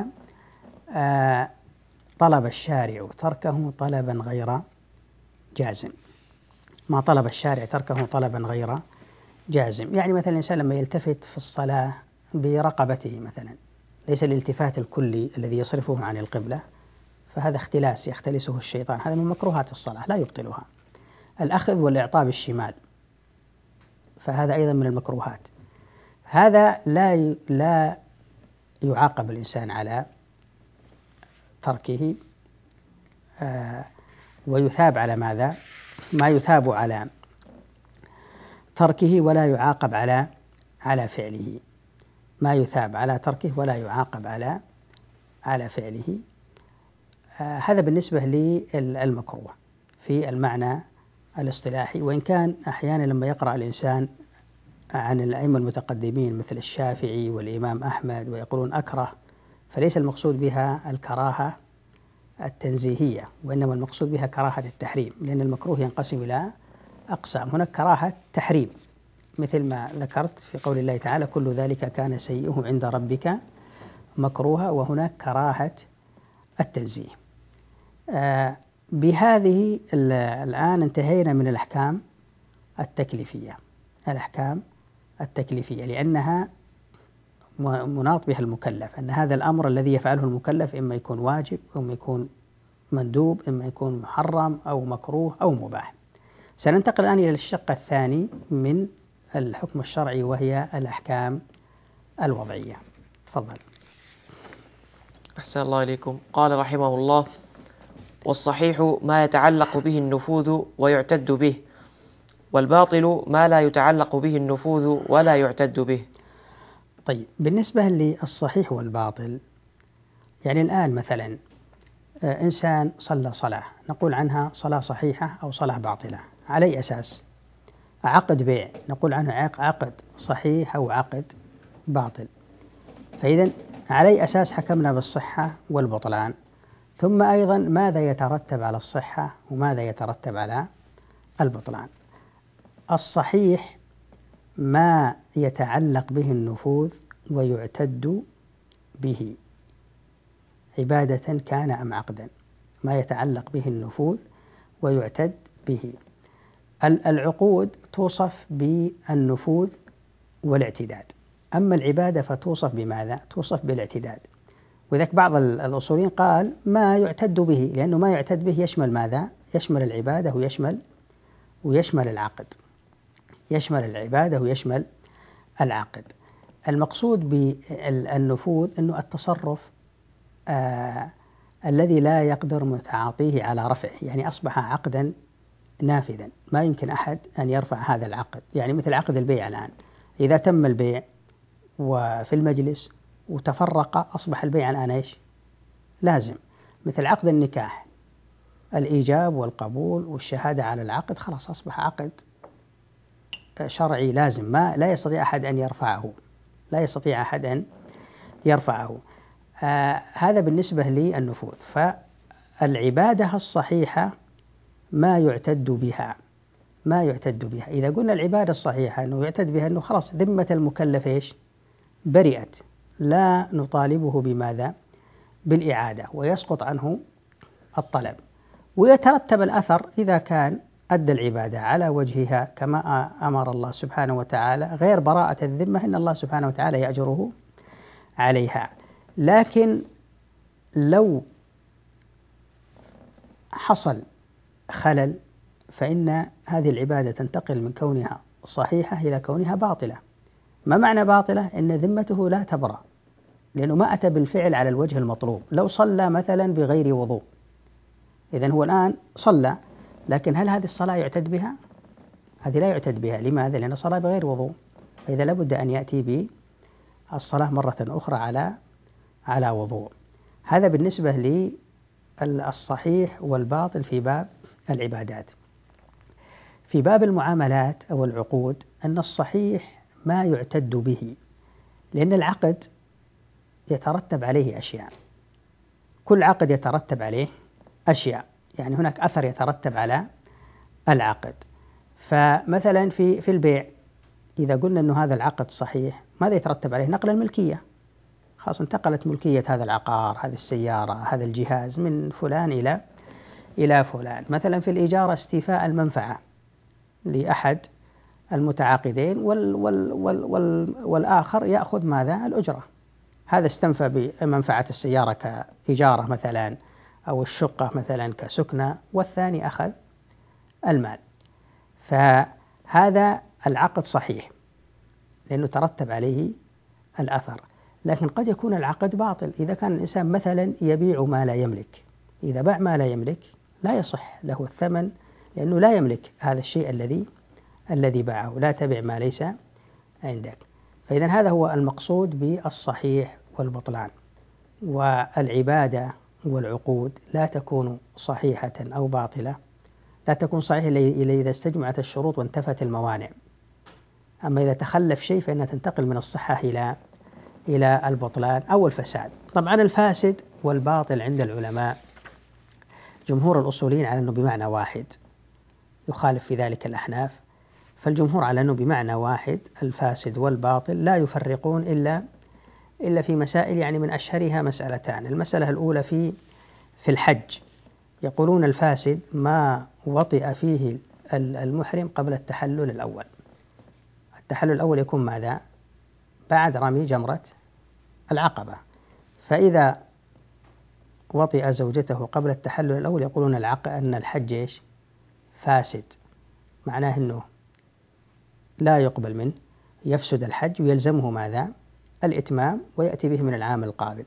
طلب الشارع تركه طلبا غير جازم، ما طلب الشارع تركه طلبا غير جازم. يعني مثلا الإنسان لما يلتفت في الصلاة برقبته مثلا، ليس الالتفات الكلي الذي يصرفه عن القبلة، فهذا اختلاس يختلسه الشيطان، هذا من مكروهات الصلاة لا يبطلها. الأخذ والإعطاء بالشمال، فهذا أيضا من المكروهات، هذا لا يعاقب الإنسان على تركه، ويثاب على ماذا؟ ما يثاب على تركه ولا يعاقب على فعله، ما يثاب على تركه ولا يعاقب على فعله. هذا بالنسبة للمكروه في المعنى الاصطلاحي. وإن كان أحيانا لما يقرأ الإنسان عن الأئمة المتقدمين مثل الشافعي والإمام أحمد ويقولون أكره، فليس المقصود بها الكراهة التنزيهية، وإنما المقصود بها كراهة التحريم، لأن المكروه ينقسم إلى أقسام. هناك كراهة تحريم مثل ما ذكرت في قول الله تعالى كل ذلك كان سيئه عند ربك مكروها، وهناك كراهة التنزيه. بهذه الآن انتهينا من الأحكام التكليفية، الأحكام التكليفية لأنها مناط بها المكلف، أن هذا الأمر الذي يفعله المكلف إما يكون واجب، إما يكون مندوب، إما يكون محرم أو مكروه أو مباح. سننتقل الآن إلى الشق الثاني من الحكم الشرعي وهي الأحكام الوضعية. تفضل. أحسن الله إليكم. قال رحمه الله: والصحيح ما يتعلق به النفوذ ويعتد به، والباطل ما لا يتعلق به النفوذ ولا يعتد به. طيب، بالنسبة للصحيح والباطل، يعني الآن مثلا إنسان صلى صلاة نقول عنها صلاة صحيحة أو صلاة باطلة، على أي أساس؟ عقد بيع نقول عنه عقد صحيح أو عقد باطل. فإذا على أي أساس حكمنا بالصحة والبطلان؟ ثم أيضا ماذا يترتب على الصحة وماذا يترتب على البطلان؟ الصحيح ما يتعلق به النفوذ ويعتد به، عبادة كان أم عقدا، ما يتعلق به النفوذ ويعتد به. العقود توصف بالنفوذ والاعتداد، أما العبادة فتوصف بماذا؟ توصف بالاعتداد. وذلك بعض الأصوليين قال ما يعتد به، لأنه ما يعتد به يشمل ماذا؟ يشمل العبادة ويشمل العقد، يشمل العبادة ويشمل العقد. المقصود بالنفوذ أنه التصرف الذي لا يقدر متعاطيه على رفعه، يعني أصبح عقدا نافذا، ما يمكن أحد أن يرفع هذا العقد. يعني مثل عقد البيع الآن، إذا تم البيع وفي المجلس وتفرق أصبح البيع الآن إيش؟ لازم. مثل عقد النكاح، الإيجاب والقبول والشهادة على العقد، خلاص أصبح عقد شرعي لازم، ما لا يستطيع أحد أن يرفعه، لا يستطيع أحد أن يرفعه. هذا بالنسبة للنفوذ. فالعبادة الصحيحة ما يعتد بها، ما يعتد بها. إذا قلنا العبادة الصحيحة أنه يعتد بها، أنه خلاص ذمة المكلف إيش؟ برئت، لا نطالبه بماذا؟ بالإعادة، ويسقط عنه الطلب، ويترتب الأثر إذا كان أدى العبادة على وجهها كما أمر الله سبحانه وتعالى، غير براءة الذمة، إن الله سبحانه وتعالى يأجره عليها. لكن لو حصل خلل فإن هذه العبادة تنتقل من كونها صحيحة إلى كونها باطلة. ما معنى باطلة؟ إن ذمته لا تبرأ، لأنه ما أتى بالفعل على الوجه المطلوب. لو صلى مثلا بغير وضوء، إذن هو الآن صلى، لكن هل هذه الصلاة يعتد بها؟ هذه لا يعتد بها. لماذا؟ لأن الصلاة بغير وضوء، فإذا لابد أن يأتي بالصلاة مرة أخرى على وضوء. هذا بالنسبة للصحيح والباطل في باب العبادات. في باب المعاملات أو العقود أن الصحيح ما يعتد به، لأن العقد يترتب عليه أشياء، كل عقد يترتب عليه أشياء، يعني هناك أثر يترتب على العقد. فمثلا في البيع إذا قلنا أن هذا العقد صحيح، ماذا يترتب عليه؟ نقل الملكية، خلاص انتقلت ملكية هذا العقار، هذه السيارة، هذا الجهاز من فلان إلى فلان. مثلا في الإجارة استيفاء المنفعة لأحد المتعاقدين والآخر يأخذ ماذا؟ الأجرة. هذا استنفى بمنفعة السيارة كإجارة مثلا، أو الشقة مثلا كسكنة، والثاني أخذ المال. فهذا العقد صحيح لأنه ترتب عليه الأثر. لكن قد يكون العقد باطل إذا كان الإنسان مثلا يبيع ما لا يملك. إذا باع ما لا يملك لا يصح له الثمن، لأنه لا يملك هذا الشيء الذي باعه. لا تبع ما ليس عندك. فإذا هذا هو المقصود بالصحيح والبطلان. والعبادة والعقود لا تكون صحيحة أو باطلة، لا تكون صحيحة إلا إذا استجمعت الشروط وانتفت الموانع. أما إذا تخلف شيء فإنها تنتقل من الصحة إلى البطلان أو الفساد. طبعا الفاسد والباطل عند العلماء جمهور الأصوليين على أنه بمعنى واحد، يخالف في ذلك الأحناف. فالجمهور على أنه بمعنى واحد الفاسد والباطل، لا يفرقون إلا في مسائل، يعني من أشهرها مسألتان. المسألة الأولى في الحج، يقولون الفاسد ما وطئ فيه المحرم قبل التحلل الأول. التحلل الأول يكون ماذا؟ بعد رمي جمرة العقبة. فإذا وطئ زوجته قبل التحلل الأول يقولون أن الحج فاسد، معناه أنه لا يقبل منه، يفسد الحج ويلزمه ماذا؟ الإتمام، ويأتي به من العام القابل.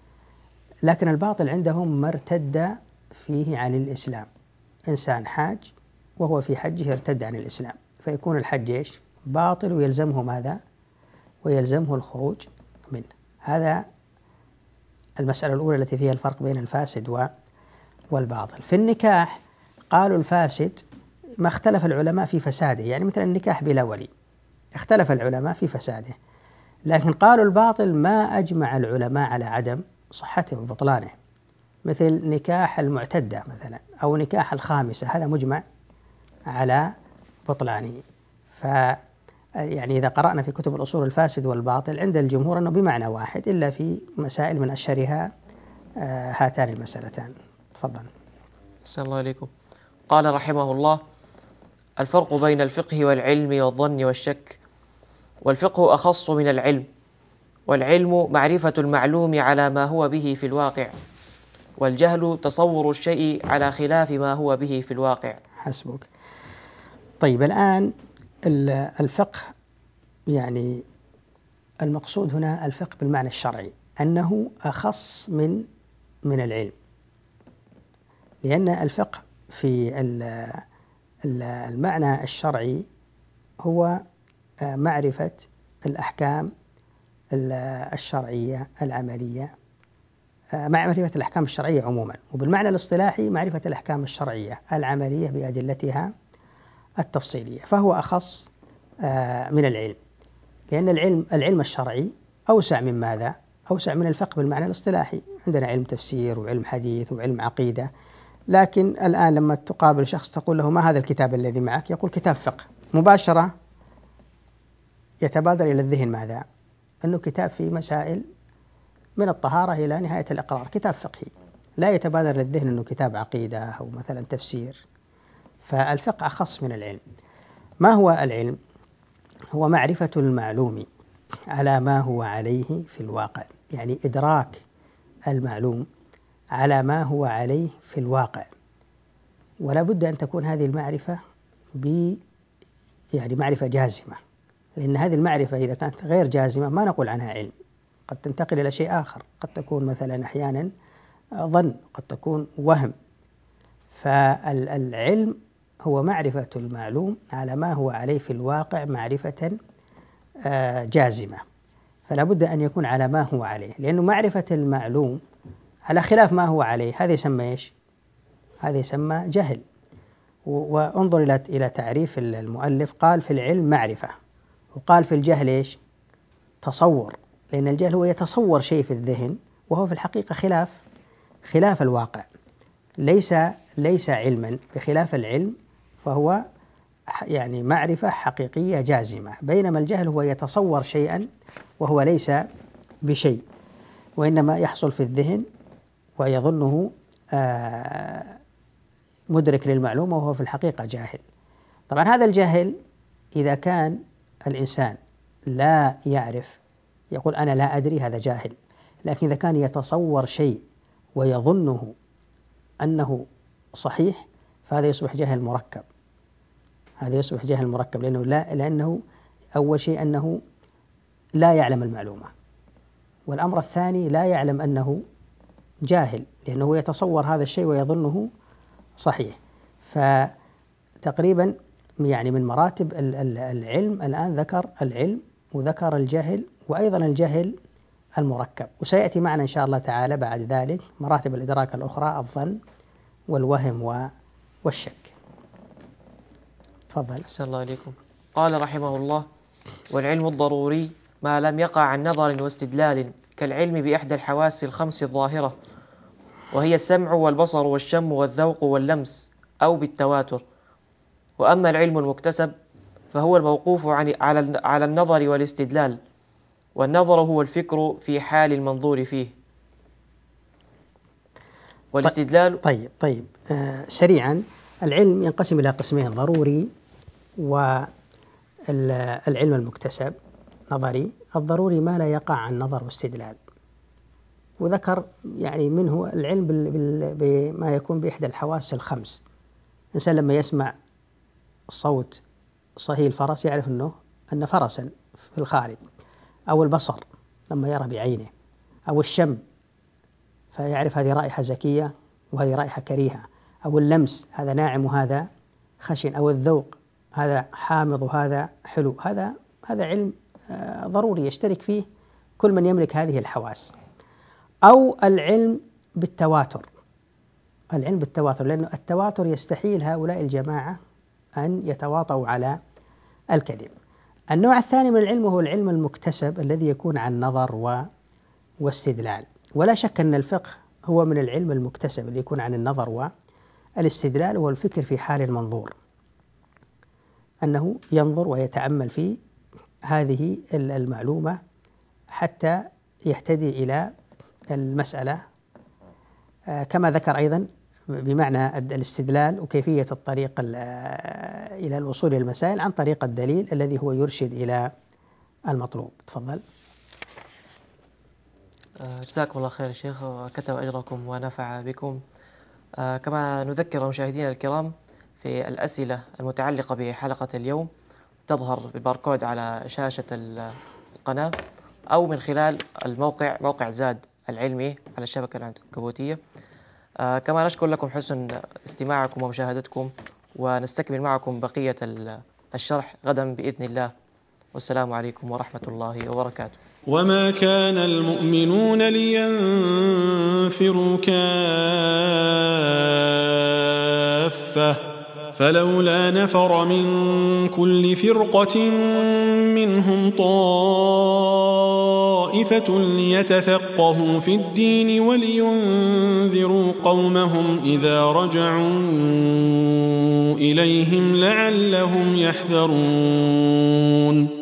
لكن الباطل عندهم ما ارتد فيه عن الإسلام. إنسان حاج وهو في حجه ارتد عن الإسلام، فيكون الحج باطل ويلزمه ماذا؟ ويلزمه الخروج منه. هذا المسألة الأولى التي فيها الفرق بين الفاسد والباطل. في النكاح قالوا الفاسد ما اختلف العلماء في فساده، يعني مثل النكاح بلا ولي اختلف العلماء في فساده، لكن قالوا الباطل ما أجمع العلماء على عدم صحته وبطلانه، مثل نكاح المعتدة مثلا أو نكاح الخامسة، هذا مجمع على بطلانه. يعني إذا قرأنا في كتب الأصول الفاسد والباطل عند الجمهور أنه بمعنى واحد، إلا في مسائل من أشهرها هاتان المسألتان. تفضل. أحسن الله عليكم. قال رحمه الله: الفرق بين الفقه والعلم والظن والشك. والفقه أخص من العلم، والعلم معرفة المعلوم على ما هو به في الواقع، والجهل تصور الشيء على خلاف ما هو به في الواقع. حسبك. طيب الآن الفقه، يعني المقصود هنا الفقه بالمعنى الشرعي، أنه أخص من العلم، لأن الفقه في المعنى الشرعي هو معرفة الأحكام الشرعية العملية، معرفة الأحكام الشرعية عموما، وبالمعنى الاصطلاحي معرفة الأحكام الشرعية العملية بأدلتها التفصيلية، فهو أخص من العلم، لأن العلم الشرعي أوسع من ماذا؟ أوسع من الفقه بالمعنى الاصطلاحي. عندنا علم تفسير وعلم حديث وعلم عقيدة، لكن الآن لما تقابل شخص تقول له ما هذا الكتاب الذي معك؟ يقول كتاب فقه، مباشرة يتبادر إلى الذهن ماذا؟ أنه كتاب في مسائل من الطهارة إلى نهاية الإقرار، كتاب فقهي، لا يتبادر للذهن أنه كتاب عقيدة أو مثلا تفسير. فالفقه أخص من العلم. ما هو العلم؟ هو معرفة المعلوم على ما هو عليه في الواقع، يعني إدراك المعلوم على ما هو عليه في الواقع. ولا بد أن تكون هذه المعرفة يعني معرفة جازمة، لأن هذه المعرفة إذا كانت غير جازمة ما نقول عنها علم، قد تنتقل إلى شيء آخر، قد تكون مثلا أحيانا ظن، قد تكون وهم. فالعلم هو معرفة المعلوم على ما هو عليه في الواقع معرفة جازمة، فلا بد أن يكون على ما هو عليه، لأنه معرفة المعلوم على خلاف ما هو عليه هذا يسمى إيش؟ هذا يسمى جهل. وانظر إلى تعريف المؤلف، قال في العلم معرفة، وقال في الجهل إيش؟ تصور، لأن الجهل هو يتصور شيء في الذهن وهو في الحقيقة خلاف الواقع، ليس علما، بخلاف العلم فهو يعني معرفة حقيقية جازمة، بينما الجهل هو يتصور شيئا وهو ليس بشيء، وإنما يحصل في الذهن ويظنه مدرك للمعلومة وهو في الحقيقة جاهل. طبعا هذا الجهل إذا كان الإنسان لا يعرف يقول أنا لا أدري، هذا جاهل. لكن إذا كان يتصور شيء ويظنه أنه صحيح فهذا يصبح جهل مركب، هذا يصبح جهل مركب، لأنه أول شيء أنه لا يعلم المعلومة، والأمر الثاني لا يعلم أنه جاهل، لأنه يتصور هذا الشيء ويظنه صحيح. فتقريبا يعني من مراتب العلم الآن ذكر العلم وذكر الجهل وأيضا الجهل المركب، وسيأتي معنا إن شاء الله تعالى بعد ذلك مراتب الإدراك الأخرى، الظن والوهم والشك. تفضل. أحسن الله إليكم. قال رحمه الله: والعلم الضروري ما لم يقع عن نظر واستدلال، كالعلم بإحدى الحواس الخمس الظاهرة، وهي السمع والبصر والشم والذوق واللمس، أو بالتواتر. وأما العلم المكتسب فهو الموقوف على النظر والاستدلال، والنظر هو الفكر في حال المنظور فيه، والاستدلال. طيب. سريعا، العلم ينقسم إلى قسمين: ضروري والعلم المكتسب نظري. الضروري ما لا يقع عن نظر واستدلال، وذكر يعني منه العلم بما يكون بإحدى الحواس الخمس. الإنسان لما يسمع صوت صهيل فرس يعرف أن فرسا في الخارج، أو البصر لما يرى بعينه، أو الشم فيعرف هذه رائحة زكية وهذه رائحة كريهة، أو اللمس هذا ناعم وهذا خشن، أو الذوق هذا حامض وهذا حلو. هذا علم ضروري يشترك فيه كل من يملك هذه الحواس. أو العلم بالتواتر، لأن التواتر يستحيل هؤلاء الجماعة أن يتواطؤوا على الكذب. النوع الثاني من العلم هو العلم المكتسب الذي يكون عن نظر واستدلال، ولا شك أن الفقه هو من العلم المكتسب اللي يكون عن النظر والاستدلال، والفكر في حال المنظور، أنه ينظر ويتأمل في هذه المعلومة حتى يهتدي إلى المسألة، كما ذكر أيضا بمعنى الاستدلال وكيفية الطريق إلى الوصول إلى المسائل عن طريق الدليل الذي هو يرشد إلى المطلوب. تفضل. جزاكم الله خير شيخ، وكتب أجركم ونفع بكم. كما نذكر مشاهدينا الكرام في الأسئلة المتعلقة بحلقة اليوم تظهر بالباركود على شاشة القناة، أو من خلال موقع زاد العلمي على الشبكة العنكبوتية. كما نشكر لكم حسن استماعكم ومشاهدتكم، ونستكمل معكم بقية الشرح غدا بإذن الله. والسلام عليكم ورحمة الله وبركاته. وما كان المؤمنون لينفروا كافة، فلولا نفر من كل فرقة منهم طائفة ليتفقهوا في الدين ولينذروا قومهم إذا رجعوا إليهم لعلهم يحذرون.